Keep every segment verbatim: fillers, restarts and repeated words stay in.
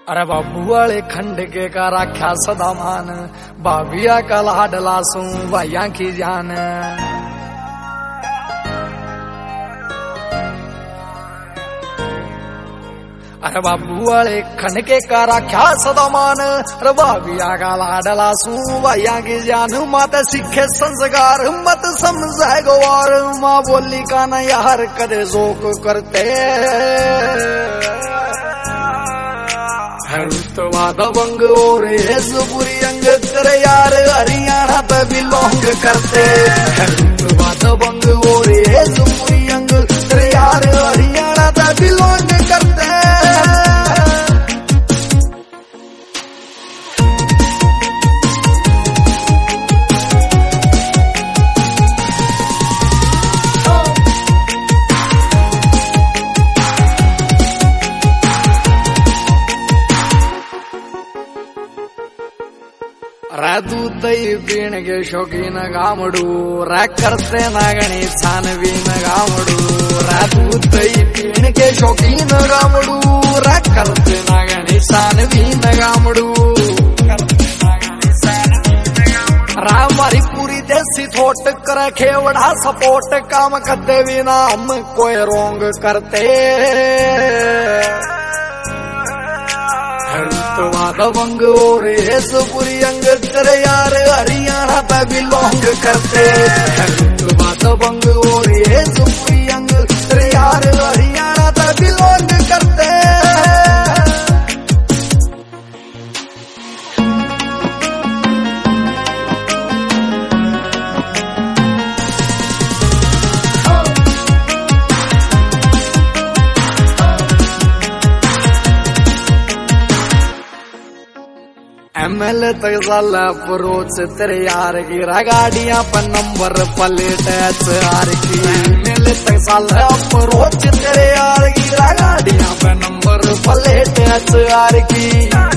अरे बाबू वाले खंड के का राख्या सदा मान, बाबिया का लाडला सू भाइया की जान। अरे बाबू वाले खंड के का राख्या सदा मान, अरे बाबिया का लाडला सू भाइया की जान। माता सीखे संस्कार मत समझे गवार, माँ बोली का न यार कदे जोक करते। रुतवा दबंग और बुरी अंग तेरे यार हरियाणा पे बिलोंग करते। रुतवा दबंग और बुरी अंग तेरे यार हरियाणा पे बिलोंग करते। दूध दही पीण के शौकीन गामड़ू, रै करते नागणी छानबीन गामड़ू। रै दूध दही पीण के शौकीन गामड़ू, रै करते नागणी छानबीन गामड़ू। रा हमारी पूरी देसी थोट करे खेवड़ा सपोर्ट, काम करते बिना हम कोई रोंग करते। रुतवा दबंग और बुरी अंग तेरे यार हरियाणा पे बिलोंग करते। रुतवा दबंग और बुरी अंग तेरे यार हरियाणा पे बिलोंग करते। एमएल तक साला अप्रोच तेरे यार की, गाड़ियां पर नंबर प्लेट एचआर की। एमएल तक साला अप्रोच तेरे यार की, गाड़ियां पर नंबर प्लेट एचआर की।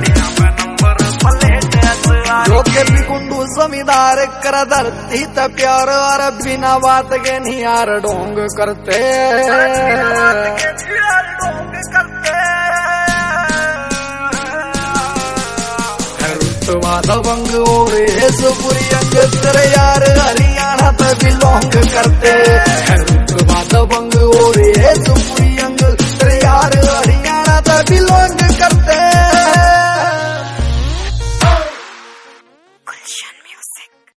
जो के भी कुंडू जमींदार कर धरती त प्यार, और बिना बात के नहीं यार ढोंग करते। रुतवा दबंग और बुरी अंग तेरे यार हरियाणा पे बिलोंग करते।